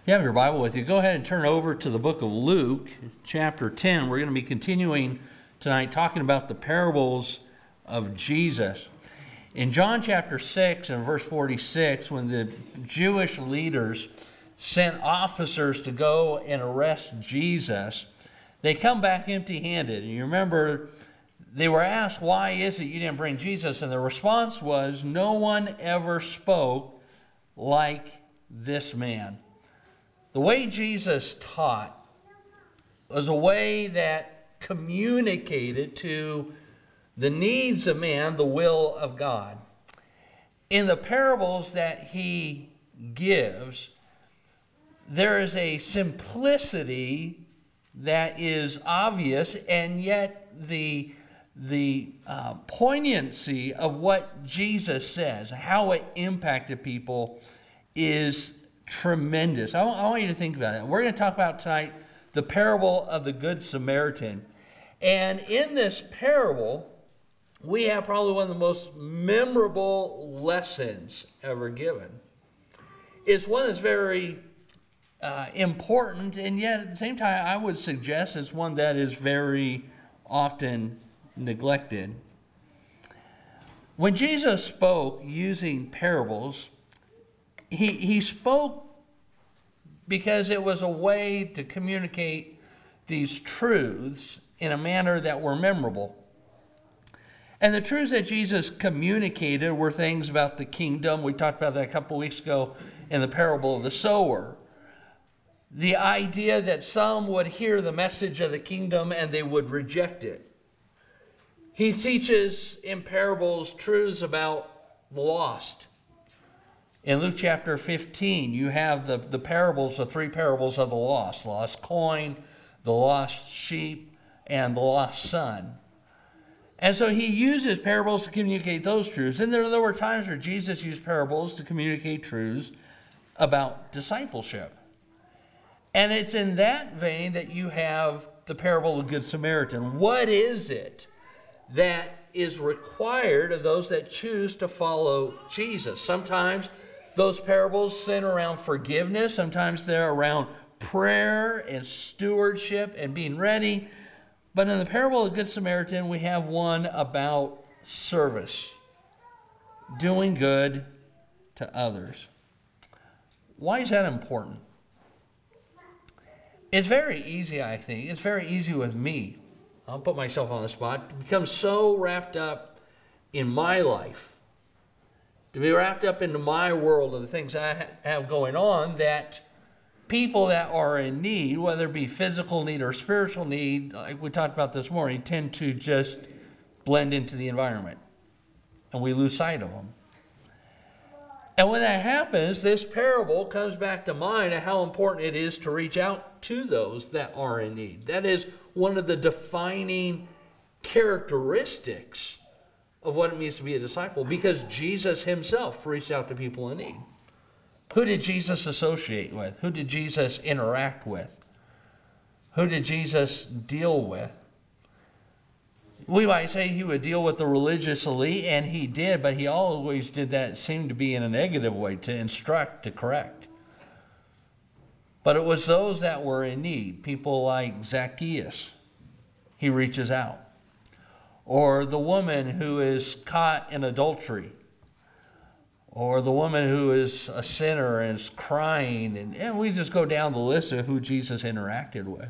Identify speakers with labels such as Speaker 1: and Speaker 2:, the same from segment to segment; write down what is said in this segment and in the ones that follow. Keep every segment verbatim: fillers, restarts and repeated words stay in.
Speaker 1: you have your Bible with you, go ahead and turn over to the book of Luke, chapter ten. We're going to be continuing tonight talking about the parables of Jesus. In John chapter six and verse forty-six, when the Jewish leaders sent officers to go and arrest Jesus, they come back empty-handed. And you remember, they were asked, why is it you didn't bring Jesus? And the response was, no one ever spoke like this man. The way Jesus taught was a way that communicated to the needs of man the will of God. In the parables that he gives, there is a simplicity that is obvious, and yet the, the uh, poignancy of what Jesus says, how it impacted people, is tremendous. I want, I want you to think about it. We're going to talk about tonight the parable of the Good Samaritan. And in this parable, we have probably one of the most memorable lessons ever given. It's one that's very uh, important, and yet at the same time, I would suggest it's one that is very often neglected. When Jesus spoke using parables, He, he spoke because it was a way to communicate these truths in a manner that were memorable. And the truths that Jesus communicated were things about the kingdom. We talked about that a couple weeks ago in the parable of the sower. The idea that some would hear the message of the kingdom and they would reject it. He teaches in parables truths about the lost. In Luke chapter fifteen, you have the, the parables, the three parables of the lost. The lost coin, the lost sheep, and the lost son. And so he uses parables to communicate those truths. And there, there were times where Jesus used parables to communicate truths about discipleship. And it's in that vein that you have the parable of the Good Samaritan. What is it that is required of those that choose to follow Jesus? Sometimes those parables center around forgiveness. Sometimes they're around prayer and stewardship and being ready. But in the parable of the Good Samaritan, we have one about service, doing good to others. Why is that important? It's very easy, I think. It's very easy with me. I'll put myself on the spot. To become so wrapped up in my life, to be wrapped up into my world and the things I have going on, that people that are in need, whether it be physical need or spiritual need, like we talked about this morning, tend to just blend into the environment. And we lose sight of them. And when that happens, this parable comes back to mind of how important it is to reach out to those that are in need. That is one of the defining characteristics of what it means to be a disciple, because Jesus himself reached out to people in need. Who did Jesus associate with? Who did Jesus interact with? Who did Jesus deal with? We might say he would deal with the religious elite, and he did, but he always did that, it seemed to be in a negative way, to instruct, to correct. But it was those that were in need, people like Zacchaeus. He reaches out. Or the woman who is caught in adultery. Or the woman who is a sinner and is crying. And, and we just go down the list of who Jesus interacted with.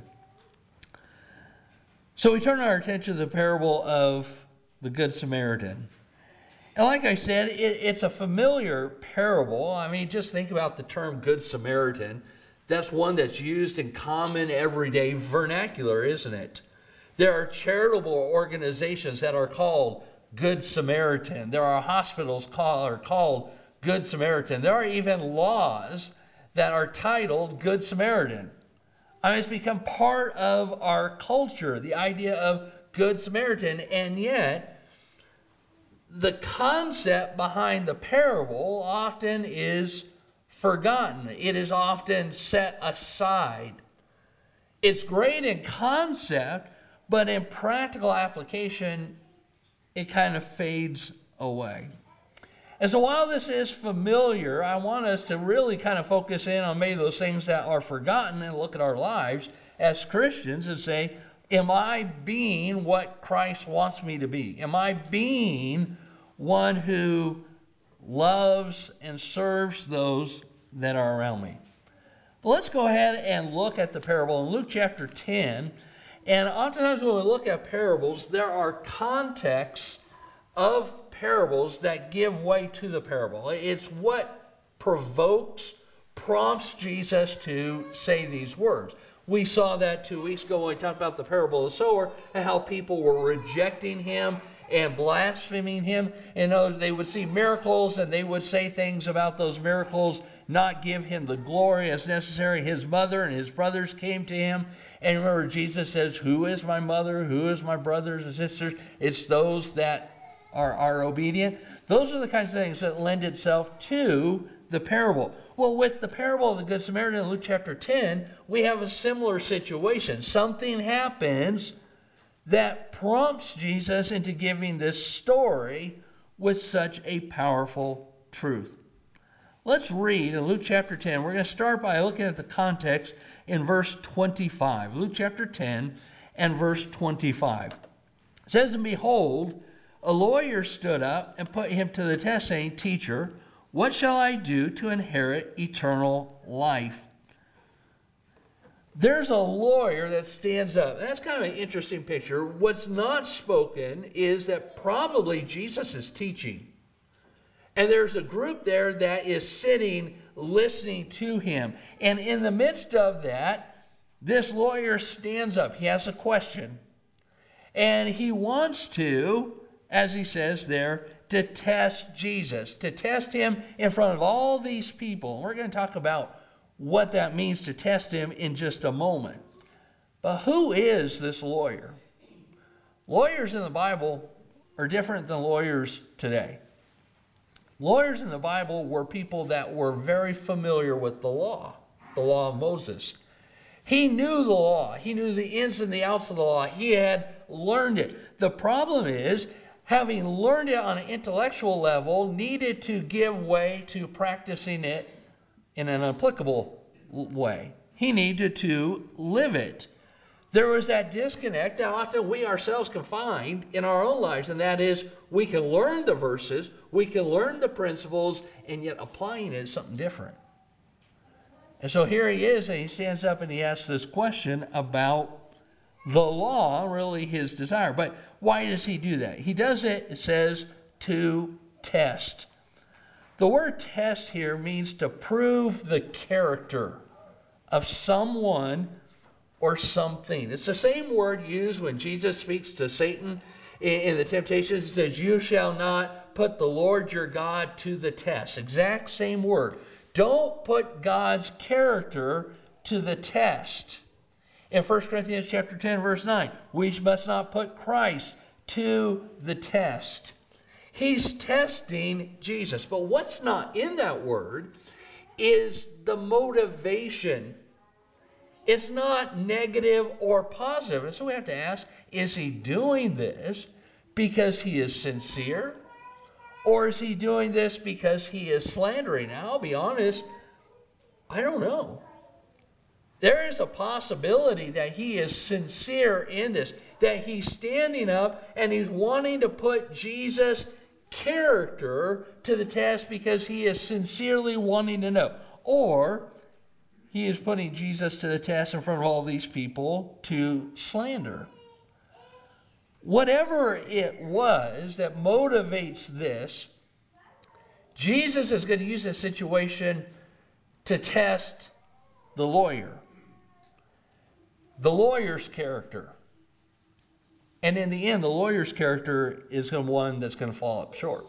Speaker 1: So we turn our attention to the parable of the Good Samaritan. And like I said, it, it's a familiar parable. I mean, just think about the term Good Samaritan. That's one that's used in common everyday vernacular, isn't it? There are charitable organizations that are called Good Samaritan. There are hospitals called, are called Good Samaritan. There are even laws that are titled Good Samaritan. I mean, it's become part of our culture, the idea of Good Samaritan, and yet the concept behind the parable often is forgotten. It is often set aside. It's great in concept, but in practical application, it kind of fades away. And so while this is familiar, I want us to really kind of focus in on maybe those things that are forgotten and look at our lives as Christians and say, am I being what Christ wants me to be? Am I being one who loves and serves those that are around me? But let's go ahead and look at the parable in Luke chapter ten. And oftentimes when we look at parables, there are contexts of parables that give way to the parable. It's what provokes, prompts Jesus to say these words. We saw that two weeks ago when we talked about the parable of the sower and how people were rejecting him and blaspheming him. And they would see miracles and they would say things about those miracles, not give him the glory as necessary. His mother and his brothers came to him. And remember, Jesus says, who is my mother? Who is my brothers and sisters? It's those that are, are obedient. Those are the kinds of things that lend itself to the parable. Well, with the parable of the Good Samaritan in Luke chapter ten, we have a similar situation. Something happens that prompts Jesus into giving this story with such a powerful truth. Let's read in Luke chapter ten. We're going to start by looking at the context in verse twenty-five. Luke chapter ten and verse twenty-five. It says, and behold, a lawyer stood up and put him to the test, saying, Teacher, what shall I do to inherit eternal life? There's a lawyer that stands up. That's kind of an interesting picture. What's not spoken is that probably Jesus is teaching. And there's a group there that is sitting, listening to him. And in the midst of that, this lawyer stands up. He has a question. And he wants to, as he says there, to test Jesus, to test him in front of all these people. And we're going to talk about what that means to test him in just a moment. But who is this lawyer? Lawyers in the Bible are different than lawyers today. Lawyers in the Bible were people that were very familiar with the law, the law of Moses. He knew the law. He knew the ins and the outs of the law. He had learned it. The problem is, having learned it on an intellectual level, needed to give way to practicing it in an applicable way. He needed to live it. There was that disconnect that often we ourselves can find in our own lives, and that is we can learn the verses, we can learn the principles, and yet applying it is something different. And so here he is, and he stands up and he asks this question about the law, really his desire. But why does he do that? He does it, it says, to test. The word test here means to prove the character of someone or something. It's the same word used when Jesus speaks to Satan in the temptations. He says, you shall not put the Lord your God to the test. Exact same word. Don't put God's character to the test. In First Corinthians chapter ten, verse nine, we must not put Christ to the test. He's testing Jesus. But what's not in that word is the motivation. It's not negative or positive. And so we have to ask, is he doing this because he is sincere? Or is he doing this because he is slandering? Now, I'll be honest, I don't know. There is a possibility that he is sincere in this, that he's standing up and he's wanting to put Jesus' character to the test because he is sincerely wanting to know. Or he is putting Jesus to the test in front of all these people to slander. Whatever it was that motivates this, Jesus is going to use this situation to test the lawyer, the lawyer's character. And in the end, the lawyer's character is the one that's going to fall up short.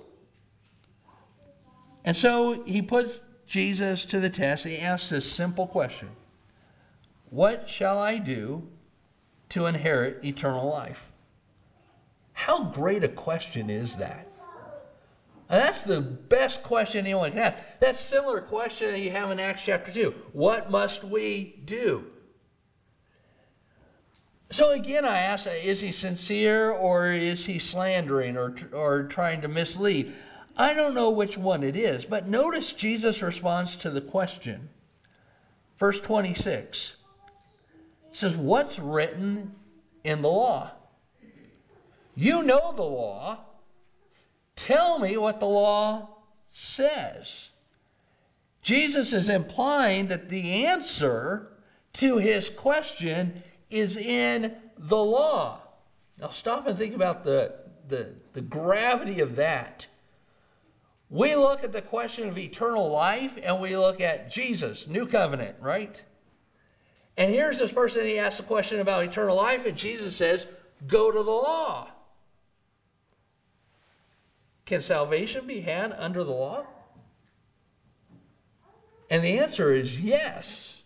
Speaker 1: And so he puts Jesus to the test. He asks this simple question: what shall I do to inherit eternal life? How great a question is that? And that's the best question anyone can ask. That's a similar question that you have in Acts chapter two. What must we do? So again, I ask, is he sincere or is he slandering or, or trying to mislead? I don't know which one it is, but notice Jesus' response to the question. Verse twenty-six. It says, what's written in the law? You know the law. Tell me what the law says. Jesus is implying that the answer to his question is in the law. Now stop and think about the, the, the gravity of that. We look at the question of eternal life and we look at Jesus, new covenant, right? And here's this person, he asks a question about eternal life, and Jesus says, go to the law. Can salvation be had under the law? And the answer is yes,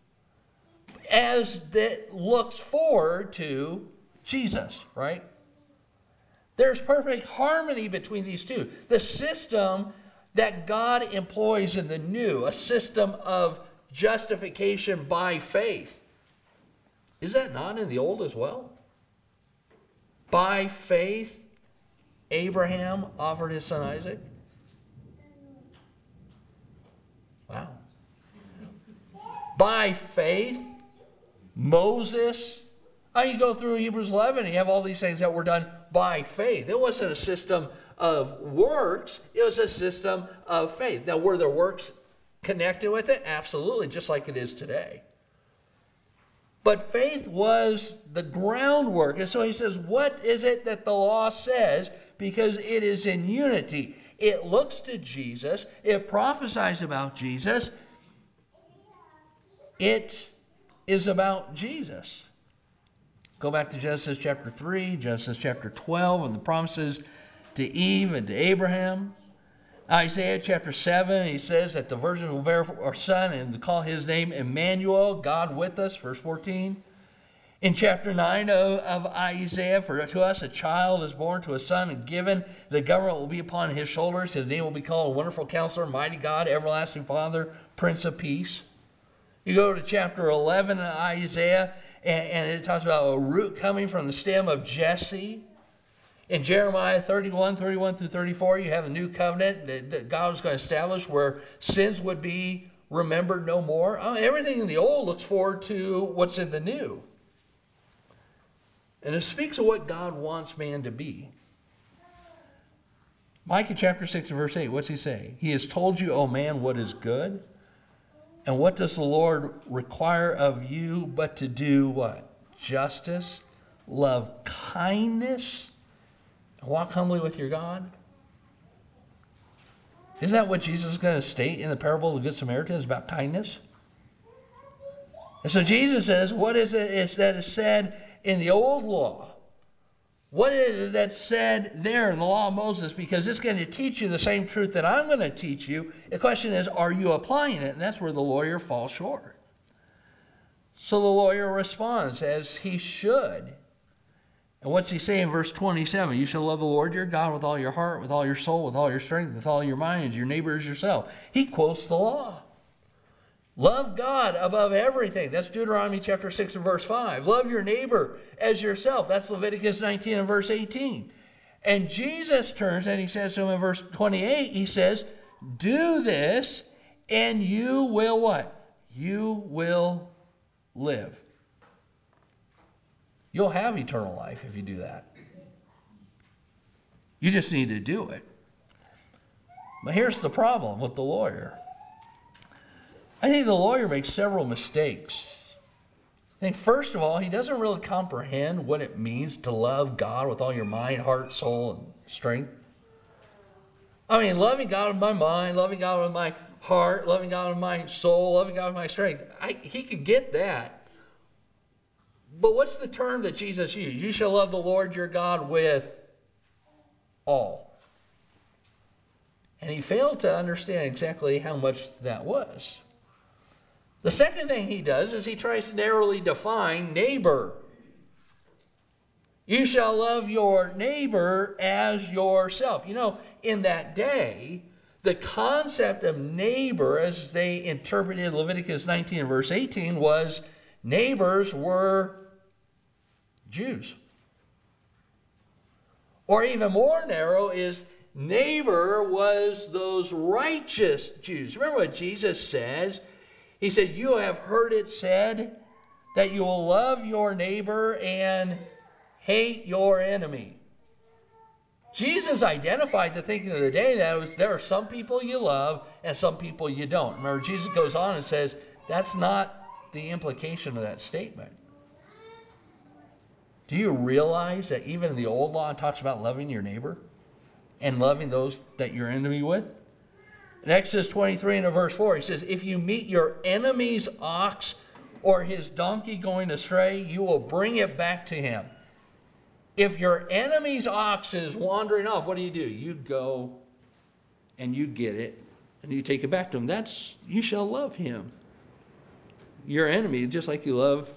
Speaker 1: as that looks forward to Jesus, right? There's perfect harmony between these two. The system that God employs in the new, a system of justification by faith, is that not in the old as well? By faith, Abraham offered his son Isaac. Wow. By faith, Moses. Oh, you go through Hebrews eleven and you have all these things that were done by faith. It wasn't a system of works. It was a system of faith. Now, were there works connected with it? Absolutely, just like it is today. But faith was the groundwork. And so he says, what is it that the law says? Because it is in unity. It looks to Jesus. It prophesies about Jesus. It is about Jesus. Go back to Genesis chapter three, Genesis chapter twelve, and the promises to Eve and to Abraham. Isaiah chapter seven, he says that the virgin will bear a son and to call his name Emmanuel, God with us, verse fourteen. In chapter nine of, of Isaiah, for to us a child is born, to a son and given. The government will be upon his shoulders. His name will be called Wonderful Counselor, Mighty God, Everlasting Father, Prince of Peace. You go to chapter eleven of Isaiah, and, and it talks about a root coming from the stem of Jesse. In Jeremiah thirty-one, thirty-one through thirty-four, you have a new covenant that, that God was going to establish where sins would be remembered no more. Oh, everything in the old looks forward to what's in the new. And it speaks of what God wants man to be. Micah chapter six verse eight, what's he say? He has told you, O man, what is good. And what does the Lord require of you but to do what? Justice, love kindness, and walk humbly with your God? Isn't that what Jesus is going to state in the parable of the Good Samaritan? It's about kindness. And so Jesus says, what is it is that is said in the old law? What is it that's said there in the law of Moses? Because it's going to teach you the same truth that I'm going to teach you. The question is, are you applying it? And that's where the lawyer falls short. So the lawyer responds as he should. And what's he say in verse twenty-seven? You shall love the Lord your God with all your heart, with all your soul, with all your strength, with all your mind, and your neighbor as yourself. He quotes the law. Love God above everything. That's Deuteronomy chapter six and verse five. Love your neighbor as yourself. That's Leviticus nineteen and verse eighteen. And Jesus turns and he says to him in verse twenty-eight, he says, do this and you will what? You will live. You'll have eternal life if you do that. You just need to do it. But here's the problem with the lawyer. I think the lawyer makes several mistakes. I think, first of all, he doesn't really comprehend what it means to love God with all your mind, heart, soul, and strength. I mean, loving God with my mind, loving God with my heart, loving God with my soul, loving God with my strength. I, he could get that. But what's the term that Jesus used? You shall love the Lord your God with all. And he failed to understand exactly how much that was. The second thing he does is he tries to narrowly define neighbor. You shall love your neighbor as yourself. You know, in that day, the concept of neighbor, as they interpreted Leviticus nineteen and verse eighteen, was neighbors were Jews. Or even more narrow is neighbor was those righteous Jews. Remember what Jesus says? He said, you have heard it said that you will love your neighbor and hate your enemy. Jesus identified the thinking of the day that it was, there are some people you love and some people you don't. Remember, Jesus goes on and says, that's not the implication of that statement. Do you realize that even the old law talks about loving your neighbor and loving those that you're enemy with? In Exodus twenty-three and verse four, he says, if you meet your enemy's ox or his donkey going astray, you will bring it back to him. If your enemy's ox is wandering off, what do you do? You go and you get it and you take it back to him. That's, you shall love him. Your enemy, just like you love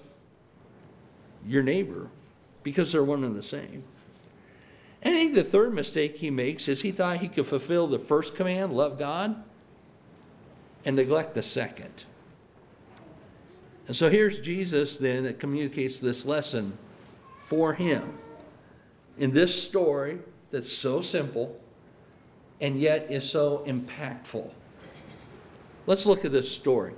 Speaker 1: your neighbor, because they're one and the same. And I think the third mistake he makes is he thought he could fulfill the first command, love God, and neglect the second. And so here's Jesus then that communicates this lesson for him in this story that's so simple and yet is so impactful. Let's look at this story.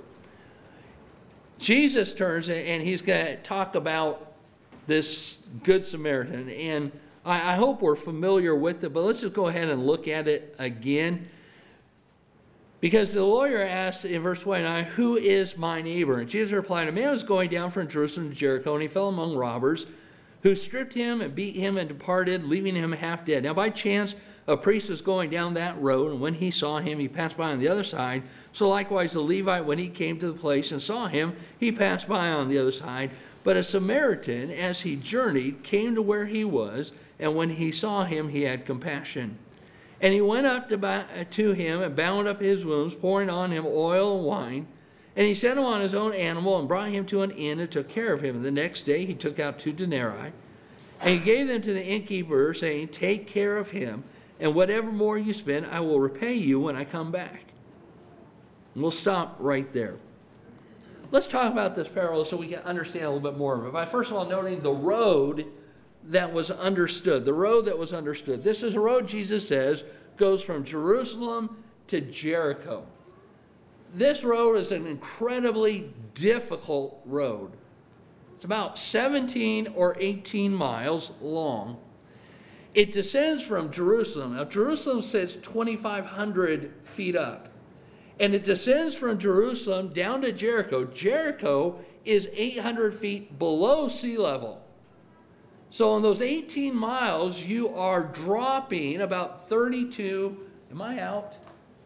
Speaker 1: Jesus turns and he's going to talk about this Good Samaritan, and I, I hope we're familiar with it, but let's just go ahead and look at it again. Because the lawyer asked in verse twenty-nine, who is my neighbor? And Jesus replied, a man was going down from Jerusalem to Jericho, and he fell among robbers, who stripped him and beat him and departed, leaving him half dead. Now by chance, a priest was going down that road, and when he saw him, he passed by on the other side. So likewise the Levite, when he came to the place and saw him, he passed by on the other side. But a Samaritan, as he journeyed, came to where he was, and when he saw him, he had compassion. And he went up to, to him and bound up his wounds, pouring on him oil and wine. And he set him on his own animal and brought him to an inn and took care of him. And the next day he took out two denarii, and he gave them to the innkeeper, saying, take care of him, and whatever more you spend, I will repay you when I come back. And we'll stop right there. Let's talk about this parable so we can understand a little bit more of it. By first of all noting the road that was understood. The road that was understood. This is a road, Jesus says, goes from Jerusalem to Jericho. This road is an incredibly difficult road. It's about seventeen or eighteen miles long. It descends from Jerusalem. Now, Jerusalem sits twenty-five hundred feet up. And it descends from Jerusalem down to Jericho. Jericho is eight hundred feet below sea level. So in those eighteen miles, you are dropping about thirty-two. Am I out?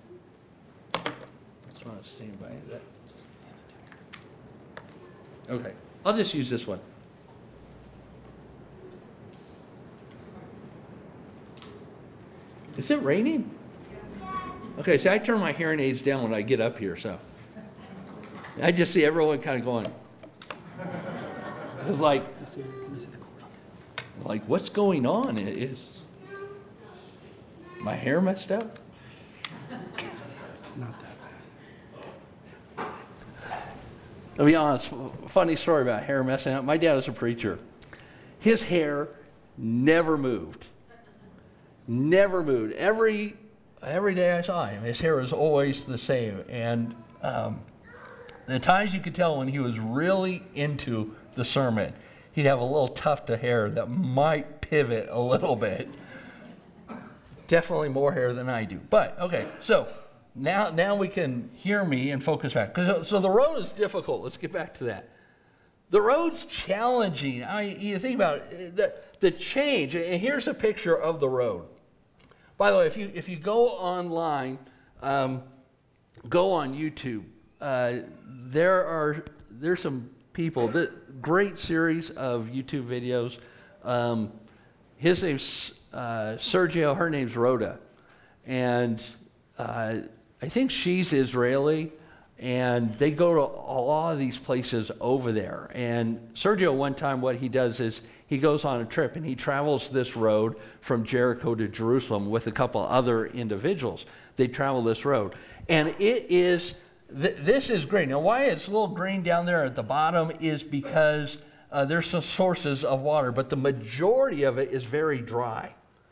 Speaker 1: I just want to stand by that. Okay, I'll just use this one. Is it raining? Okay, see, I turn my hearing aids down when I get up here, so I just see everyone kind of going. It's like, like, what's going on? Is my hair messed up?
Speaker 2: Not that bad.
Speaker 1: I'll be honest, funny story about hair messing up. My dad was a preacher. His hair never moved. Never moved. Every every day I saw him, his hair was always the same. And um, the times you could tell when he was really into the sermon, he'd have a little tuft of hair that might pivot a little bit. Definitely more hair than I do. But, okay, so now now we can hear me and focus back. So, so the road is difficult. Let's get back to that. The road's challenging. I, you think about it, the, the change, and here's a picture of the road. By the way, if you if you go online, um, go on YouTube. Uh, there are there's some people. That great series of YouTube videos. Um, his name's uh, Sergio. Her name's Rhoda, and uh, I think she's Israeli. And they go to a lot of these places over there. And Sergio, one time, what he does is he goes on a trip and he travels this road from Jericho to Jerusalem with a couple other individuals. They travel this road. And it is, th- this is great. Now, why it's a little green down there at the bottom is because uh, there's some sources of water, but the majority of it is very dry.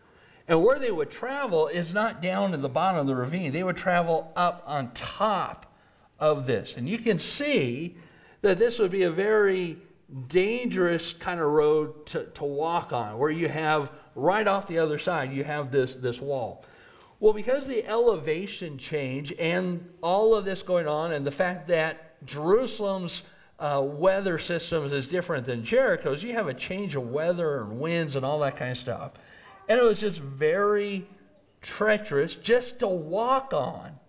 Speaker 1: And where they would travel is not down in the bottom of the ravine. They would travel up on top of this. And you can see that this would be a very dangerous kind of road to, to walk on, where you have right off the other side, you have this, this wall. Well, because the elevation change and all of this going on, and the fact that Jerusalem's uh, weather systems is different than Jericho's, you have a change of weather and winds and all that kind of stuff. And it was just very treacherous just to walk on.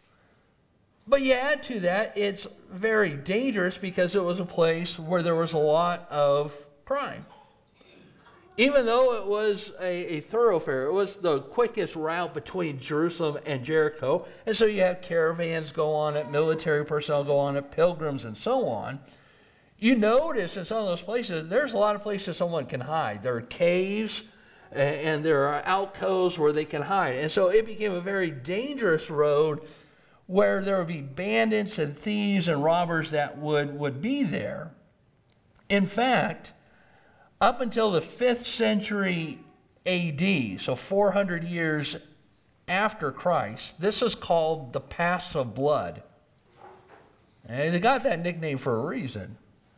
Speaker 1: But you add to that, it's very dangerous because it was a place where there was a lot of crime. Even though it was a, a thoroughfare, it was the quickest route between Jerusalem and Jericho. And so you have caravans go on it, military personnel go on it, pilgrims and so on. You notice in some of those places, there's a lot of places someone can hide. There are caves, and there are alcoves where they can hide. And so it became a very dangerous road where there would be bandits and thieves and robbers that would, would be there. In fact, up until the fifth century A D, so four hundred years after Christ, this is called the Pass of Blood. And it got that nickname for a reason.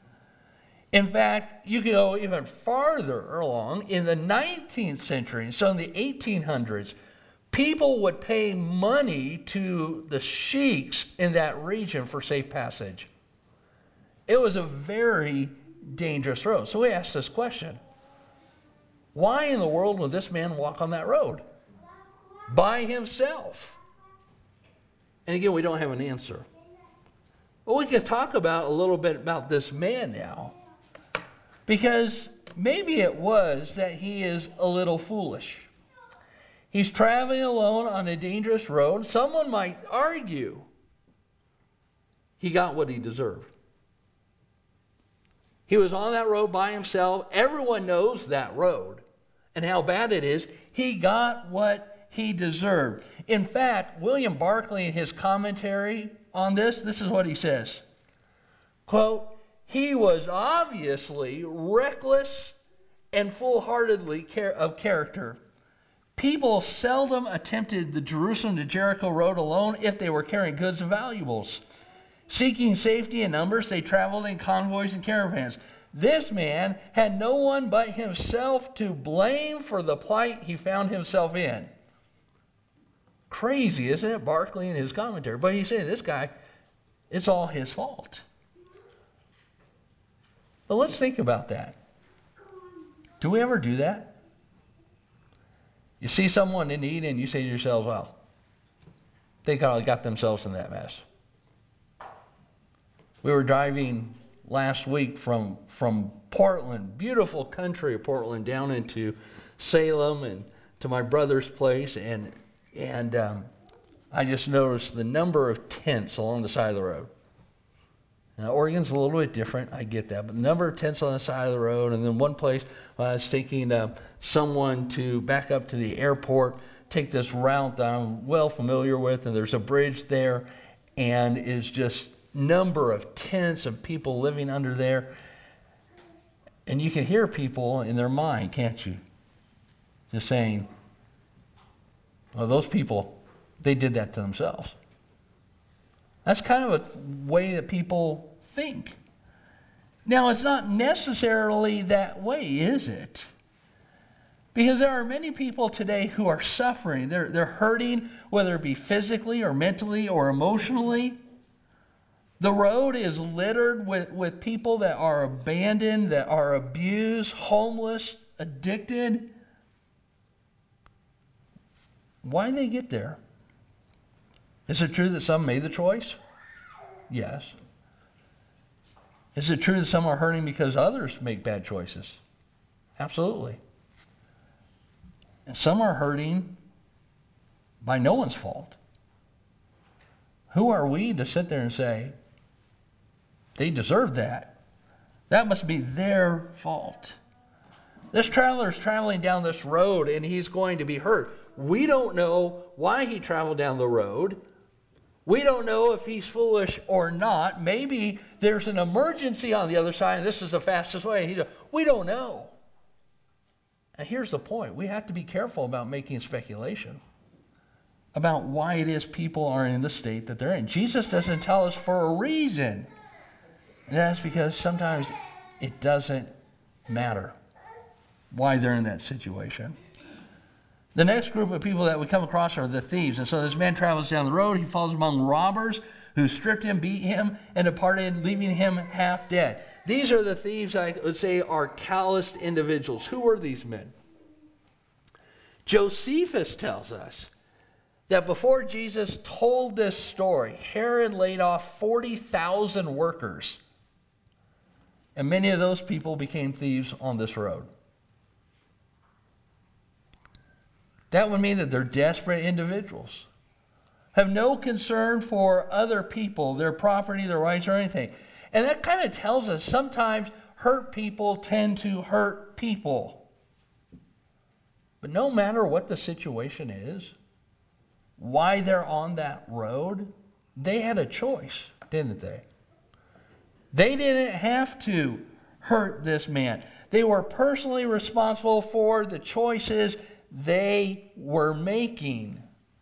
Speaker 1: In fact, you can go even farther along. In the nineteenth century, so in the eighteen hundreds, people would pay money to the sheiks in that region for safe passage. It was a very dangerous road. So we asked this question: why in the world would this man walk on that road by himself? And again, we don't have an answer. But we can talk about a little bit about this man now. Because maybe it was that he is a little foolish. He's traveling alone on a dangerous road. Someone might argue he got what he deserved. He was on that road by himself. Everyone knows that road and how bad it is. He got what he deserved. In fact, William Barclay, in his commentary on this, this is what he says. Quote, "He was obviously reckless and full-heartedly of character. People seldom attempted the Jerusalem to Jericho road alone if they were carrying goods and valuables. Seeking safety in numbers, they traveled in convoys and caravans. This man had no one but himself to blame for the plight he found himself in." Crazy, isn't it? Barclay in his commentary. But he's saying this guy, it's all his fault. But let's think about that. Do we ever do that? You see someone in need and you say to yourselves, well, they got themselves in that mess. We were driving last week from, from Portland, beautiful country of Portland, down into Salem and to my brother's place, and, and um, I just noticed the number of tents along the side of the road. Now, Oregon's a little bit different, I get that, but the number of tents on the side of the road, and then one place I was taking uh, someone to back up to the airport, take this route that I'm well familiar with, and there's a bridge there, and is just number of tents of people living under there, and you can hear people in their mind, can't you? Just saying, well, those people, they did that to themselves. That's kind of a way that people think. Now, it's not necessarily that way, is it? Because there are many people today who are suffering. They're, they're hurting, whether it be physically or mentally or emotionally. The road is littered with, with people that are abandoned, that are abused, homeless, addicted. Why did they get there? Is it true that some made the choice? Yes. Is it true that some are hurting because others make bad choices? Absolutely. And some are hurting by no one's fault. Who are we to sit there and say, they deserve that? That must be their fault. This traveler is traveling down this road and he's going to be hurt. We don't know why he traveled down the road. We don't know if he's foolish or not. Maybe there's an emergency on the other side and this is the fastest way. He's, we don't know. And here's the point. We have to be careful about making speculation about why it is people are in the state that they're in. Jesus doesn't tell us for a reason. And that's because sometimes it doesn't matter why they're in that situation. The next group of people that we come across are the thieves. And so this man travels down the road. He falls among robbers who stripped him, beat him, and departed, leaving him half dead. These are the thieves I would say are calloused individuals. Who were these men? Josephus tells us that before Jesus told this story, Herod laid off forty thousand workers. And many of those people became thieves on this road. That would mean that they're desperate individuals, have no concern for other people, their property, their rights, or anything. And that kind of tells us sometimes hurt people tend to hurt people. But no matter what the situation is, why they're on that road, they had a choice, didn't they? They didn't have to hurt this man. They were personally responsible for the choices they were making.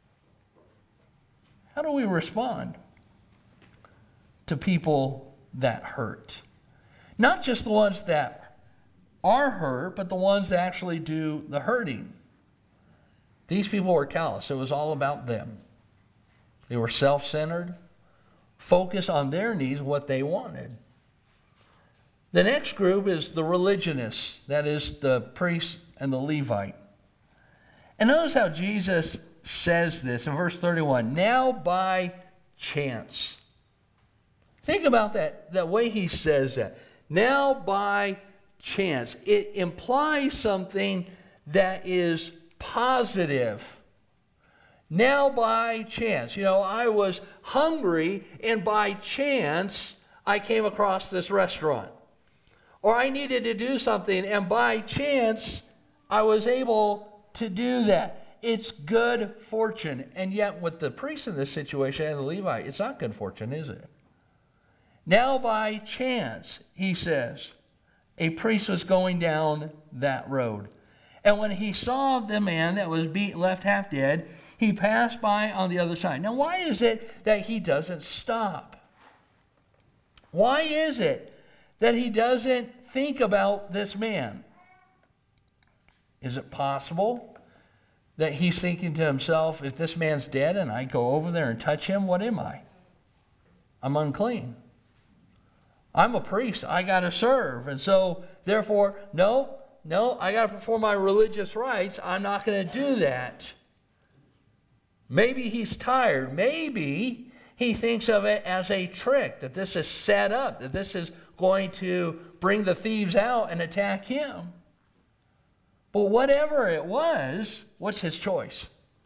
Speaker 1: How do we respond to people that hurt? Not just the ones that are hurt, but the ones that actually do the hurting. These people were callous. It was all about them. They were self-centered, focused on their needs, what they wanted. The next group is the religionists, that is the priest and the Levite. And notice how Jesus says this in verse thirty-one, now by chance. Think about that, that way he says that. Now by chance. It implies something that is positive. Now by chance. You know, I was hungry and by chance I came across this restaurant. Or I needed to do something and by chance I was able to do that. It's good fortune. And yet with the priest in this situation and the Levite, it's not good fortune, is it? Now by chance, he says, a priest was going down that road. And when he saw the man that was beat, left half dead, he passed by on the other side. Now why is it that he doesn't stop? Why is it that he doesn't think about this man? Is it possible that he's thinking to himself, if this man's dead and I go over there and touch him, what am I? I'm unclean. I'm a priest. I got to serve. And so, therefore, no, no, I got to perform my religious rites. I'm not going to do that. Maybe he's tired. Maybe he thinks of it as a trick, that this is set up, that this is going to bring the thieves out and attack him. But whatever it was, what's his choice?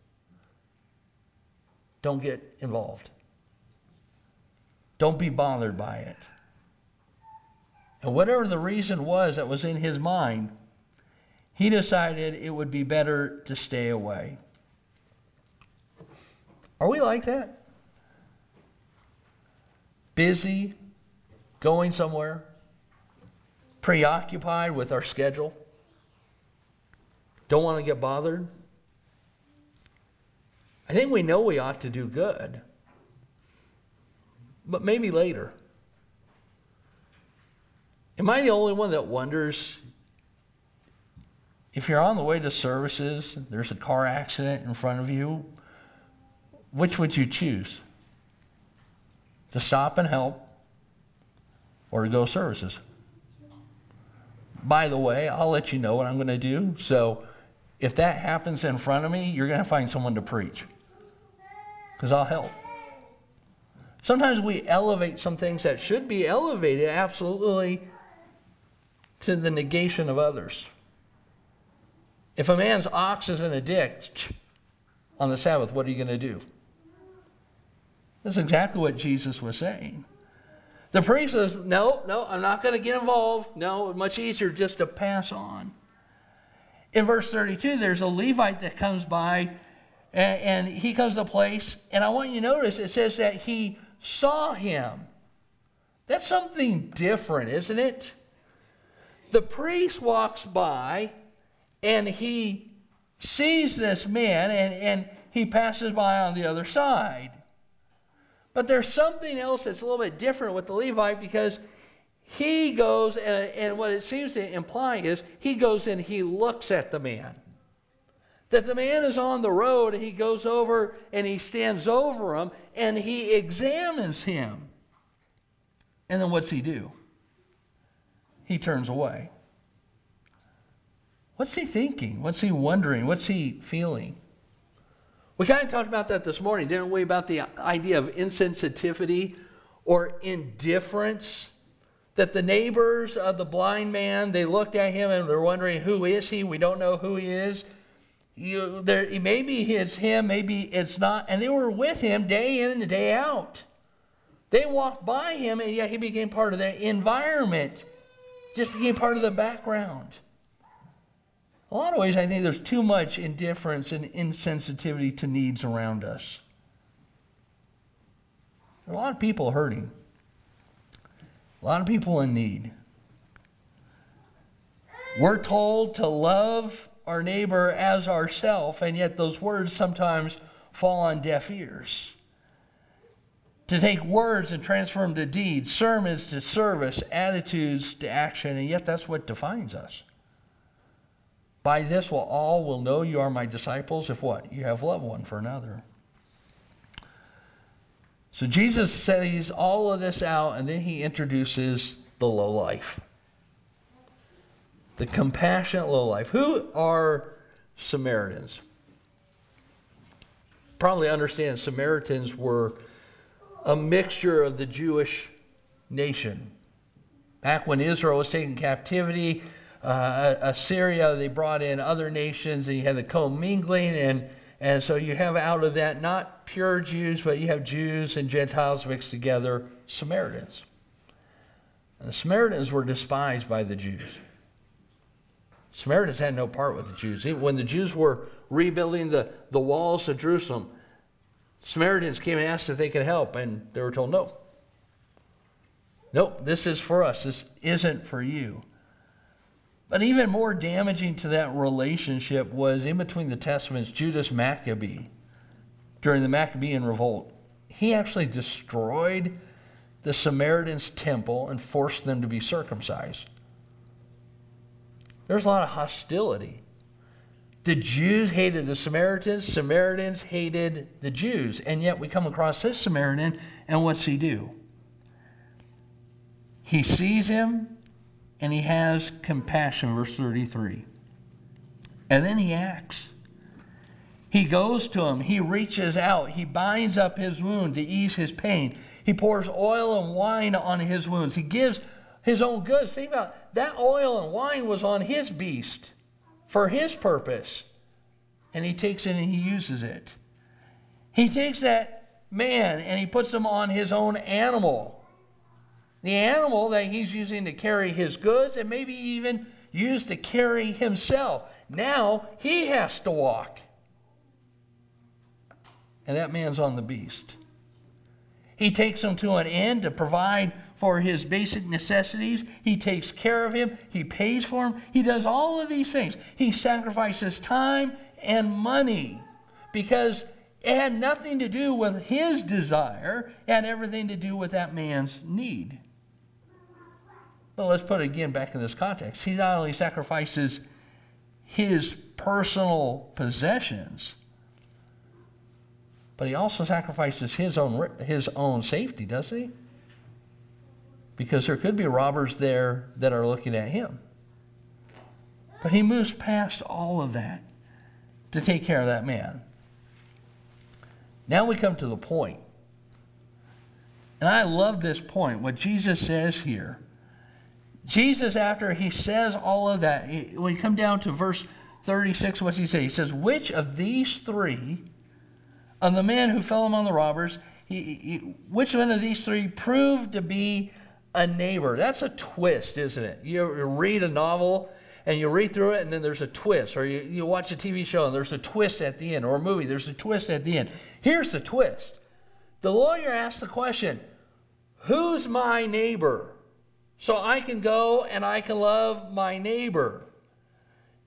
Speaker 1: Don't get involved. Don't be bothered by it. And whatever the reason was that was in his mind, he decided it would be better to stay away. Are we like that? Busy, going somewhere, preoccupied with our schedule, don't want to get bothered. I think we know we ought to do good, but maybe later. Am I the only one that wonders if you're on the way to services, there's a car accident in front of you, which would you choose? To stop and help or to go to services? By the way, I'll let you know what I'm going to do. So if that happens in front of me, you're going to find someone to preach, because I'll help. Sometimes we elevate some things that should be elevated absolutely to the negation of others. If a man's ox is in a ditch on the Sabbath, what are you going to do? That's exactly what Jesus was saying. The priest says, no, no, I'm not going to get involved. No, it's much easier just to pass on. In verse thirty-two, there's a Levite that comes by, and, and he comes to a place, and I want you to notice it says that he saw him. That's something different, isn't it? The priest walks by, and he sees this man, and, and he passes by on the other side. But there's something else that's a little bit different with the Levite, because he goes, and, and what it seems to imply is he goes and he looks at the man. That the man is on the road, and he goes over and he stands over him and he examines him. And then what's he do? He turns away. What's he thinking? What's he wondering? What's he feeling? We kind of talked about that this morning, didn't we? About the idea of insensitivity or indifference. That the neighbors of the blind man, they looked at him and they're wondering, who is he? We don't know who he is. You, there, maybe it's him, maybe it's not. And they were with him day in and day out. They walked by him, and yet he became part of their environment. Just became part of the background. A lot of ways, I think there's too much indifference and insensitivity to needs around us. There are a lot of people hurting. A lot of people in need. We're told to love our neighbor as ourself, and yet those words sometimes fall on deaf ears. To take words and transform them to deeds, sermons to service, attitudes to action, and yet that's what defines us. By this will all will know you are my disciples, if what? You have love one for another. So Jesus says all of this out, and then he introduces the lowlife. The compassionate lowlife. Who are Samaritans? Probably understand Samaritans were a mixture of the Jewish nation. Back when Israel was taken captivity, uh, Assyria, they brought in other nations, and you had the commingling, and, and so you have out of that not pure Jews, but you have Jews and Gentiles mixed together, Samaritans. And the Samaritans were despised by the Jews. Samaritans had no part with the Jews. When the Jews were rebuilding the, the walls of Jerusalem, Samaritans came and asked if they could help, and they were told no. Nope, this is for us. This isn't for you. But even more damaging to that relationship was in between the Testaments, Judas Maccabee, during the Maccabean revolt. He actually destroyed the Samaritans' temple and forced them to be circumcised. There's a lot of hostility. The Jews hated the Samaritans. Samaritans hated the Jews. And yet we come across this Samaritan, and what's he do? He sees him, and he has compassion, verse thirty-three. And then he acts. He goes to him. He reaches out. He binds up his wound to ease his pain. He pours oil and wine on his wounds. He gives his own goods. Think about it. That oil and wine was on his beast for his purpose. And he takes it and he uses it. He takes that man and he puts him on his own animal. The animal that he's using to carry his goods and maybe even used to carry himself. Now he has to walk. And that man's on the beast. He takes him to an inn to provide for his basic necessities. He takes care of him. He pays for him. He does all of these things. He sacrifices time and money because it had nothing to do with his desire. It had everything to do with that man's need. But let's put it again back in this context. He not only sacrifices his personal possessions, but he also sacrifices his own his own safety, doesn't he? Because there could be robbers there that are looking at him. But he moves past all of that to take care of that man. Now we come to the point. And I love this point, what Jesus says here. Jesus, after he says all of that, when you come down to verse thirty-six, what's he say? He says, which of these three, of the man who fell among the robbers, he, he, which one of these three proved to be a neighbor? That's a twist, isn't it? You read a novel and you read through it and then there's a twist. Or you, you watch a T V show and there's a twist at the end. Or a movie, there's a twist at the end. Here's the twist. The lawyer asks the question, who's my neighbor? So I can go and I can love my neighbor.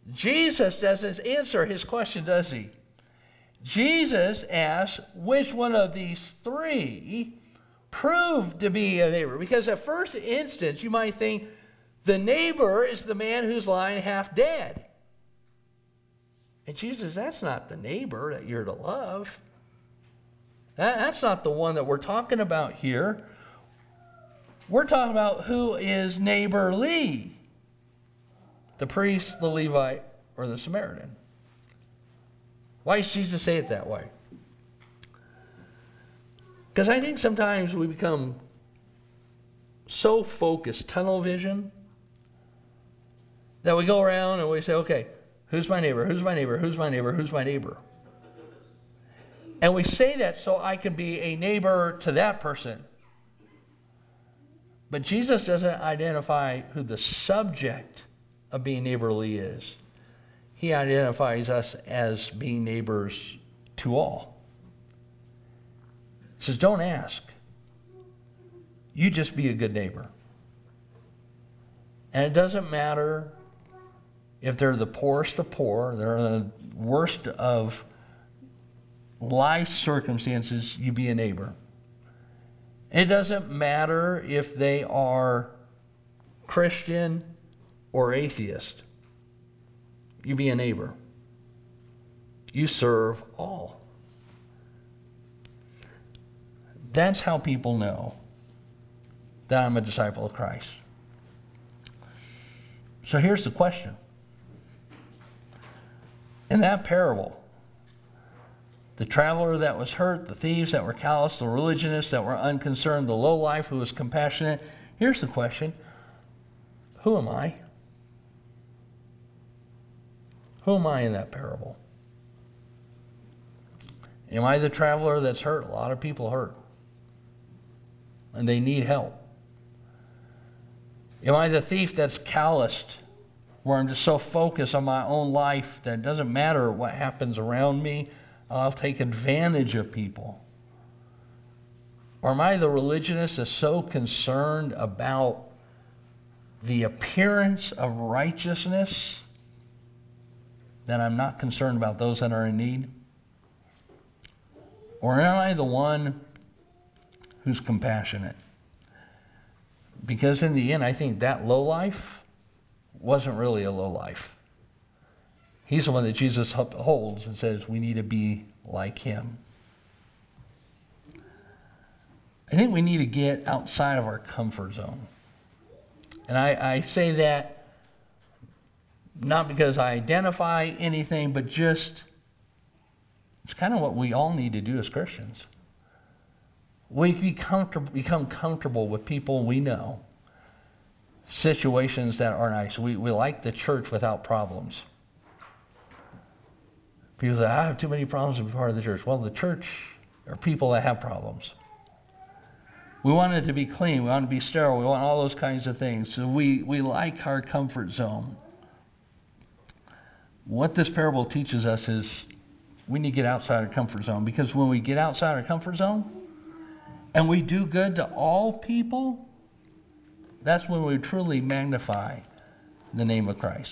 Speaker 1: Jesus doesn't answer his question, does he? Jesus asks, which one of these three proved to be a neighbor? Because at first instance, you might think the neighbor is the man who's lying half dead. And Jesus says, that's not the neighbor that you're to love. That, that's not the one that we're talking about here. We're talking about who is neighborly. The priest, the Levite, or the Samaritan. Why does Jesus say it that way? Because I think sometimes we become so focused, tunnel vision, that we go around and we say, okay, who's my neighbor? Who's my neighbor? Who's my neighbor? Who's my neighbor? And we say that so I can be a neighbor to that person. But Jesus doesn't identify who the subject of being neighborly is. He identifies us as being neighbors to all. He says, don't ask. You just be a good neighbor. And it doesn't matter if they're the poorest of poor, they're the worst of life circumstances, you be a neighbor. It doesn't matter if they are Christian or atheist. You be a neighbor. You serve all. That's how people know that I'm a disciple of Christ. So here's the question. In that parable, the traveler that was hurt, the thieves that were callous, the religionists that were unconcerned, the lowlife who was compassionate. Here's the question. Who am I? Who am I in that parable? Am I the traveler that's hurt? A lot of people hurt. And they need help. Am I the thief that's calloused, where I'm just so focused on my own life that it doesn't matter what happens around me? I'll take advantage of people. Or am I the religionist that's so concerned about the appearance of righteousness that I'm not concerned about those that are in need? Or am I the one who's compassionate? Because in the end, I think that low life wasn't really a low life. He's the one that Jesus upholds and says we need to be like him. I think we need to get outside of our comfort zone. And I, I say that not because I identify anything, but just it's kind of what we all need to do as Christians. We be comfortable, become comfortable with people we know, situations that are nice. We, we like the church without problems. People say, I have too many problems to be part of the church. Well, the church are people that have problems. We want it to be clean. We want it to be sterile. We want all those kinds of things. So we, we like our comfort zone. What this parable teaches us is we need to get outside our comfort zone, because when we get outside our comfort zone and we do good to all people, that's when we truly magnify the name of Christ.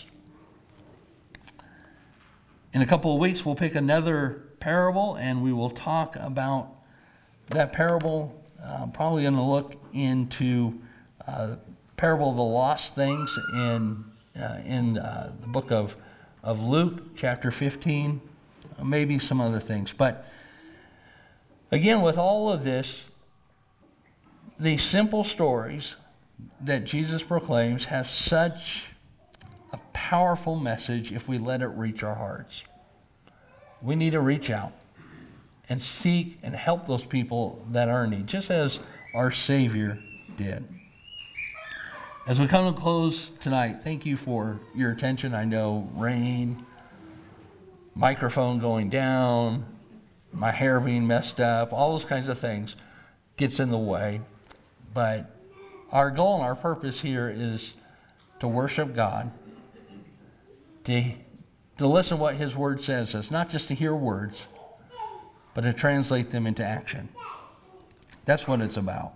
Speaker 1: In a couple of weeks, we'll pick another parable, and we will talk about that parable. Uh, probably going to look into uh, the parable of the lost things in uh, in uh, the book of of Luke, chapter fifteen, maybe some other things. But again, with all of this, these simple stories that Jesus proclaims have such a powerful message if we let it reach our hearts. We need to reach out and seek and help those people that are in need, just as our Savior did. As we come to close tonight, thank you for your attention. I know rain, microphone going down, my hair being messed up, all those kinds of things gets in the way. But our goal and our purpose here is to worship God, to, to listen to what his word says. It's not just to hear words, but to translate them into action. That's what it's about.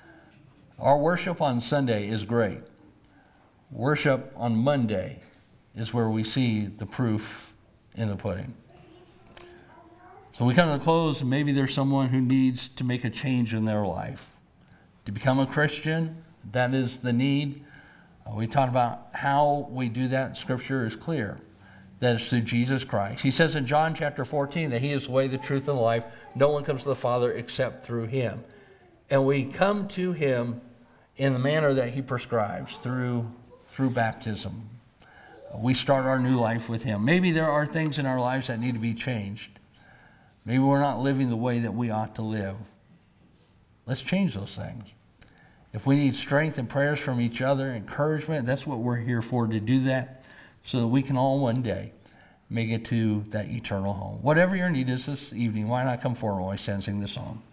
Speaker 1: Our worship on Sunday is great. Worship on Monday is where we see the proof in the pudding. So we come to the close, and maybe there's someone who needs to make a change in their life. To become a Christian, that is the need. Uh, we talked about how we do that. Scripture is clear. That is through Jesus Christ. He says in John chapter fourteen that he is the way, the truth, and the life. No one comes to the Father except through him. And we come to him in the manner that he prescribes, through, through baptism. We start our new life with him. Maybe there are things in our lives that need to be changed. Maybe we're not living the way that we ought to live. Let's change those things. If we need strength and prayers from each other, encouragement, that's what we're here for, to do that, so that we can all one day make it to that eternal home. Whatever your need is this evening, why not come forward while I stand and sing this song?